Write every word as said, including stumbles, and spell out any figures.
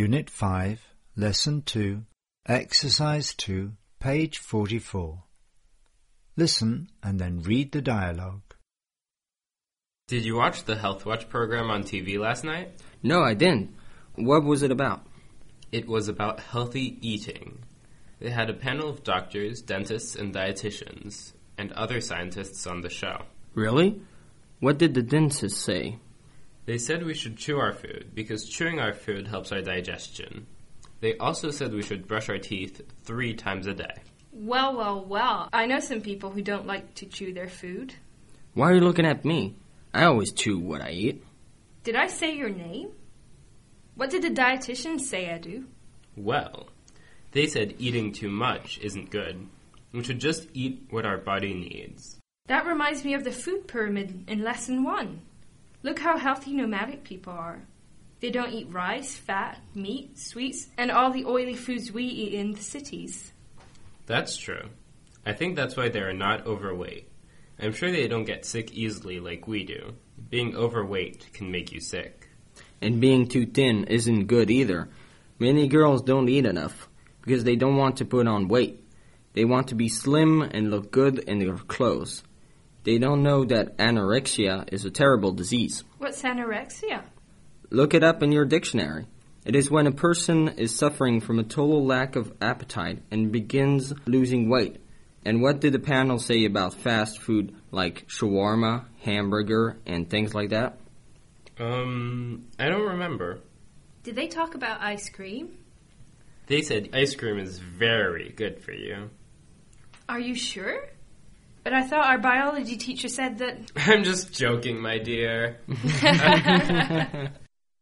Unit five, Lesson two, Exercise two, page forty-four. Listen and then read the dialogue. Did you watch the Health Watch program on T V last night? No, I didn't. What was it about? It was about healthy eating. They had a panel of doctors, dentists, and dietitians, and other scientists on the show. Really? What did the dentist say? They said we should chew our food, because chewing our food helps our digestion. They also said we should brush our teeth three times a day. Well, well, well. I know some people who don't like to chew their food. Why are you looking at me? I always chew what I eat. Did I say your name? What did the dietitian say, Edu? Well, they said eating too much isn't good. We should just eat what our body needs. That reminds me of the food pyramid in Lesson one. Look how healthy nomadic people are. They don't eat rice, fat, meat, sweets, and all the oily foods we eat in the cities. That's true. I think that's why they are not overweight. I'm sure they don't get sick easily like we do. Being overweight can make you sick. And being too thin isn't good either. Many girls don't eat enough because they don't want to put on weight. They want to be slim and look good in their clothes. They don't know that anorexia is a terrible disease. What's anorexia? Look it up in your dictionary. It is when a person is suffering from a total lack of appetite and begins losing weight. And what did the panel say about fast food like shawarma, hamburger, and things like that? Um, I don't remember. Did they talk about ice cream? They said ice cream is very good for you. Are you sure? But I thought our biology teacher said that... I'm just joking, my dear.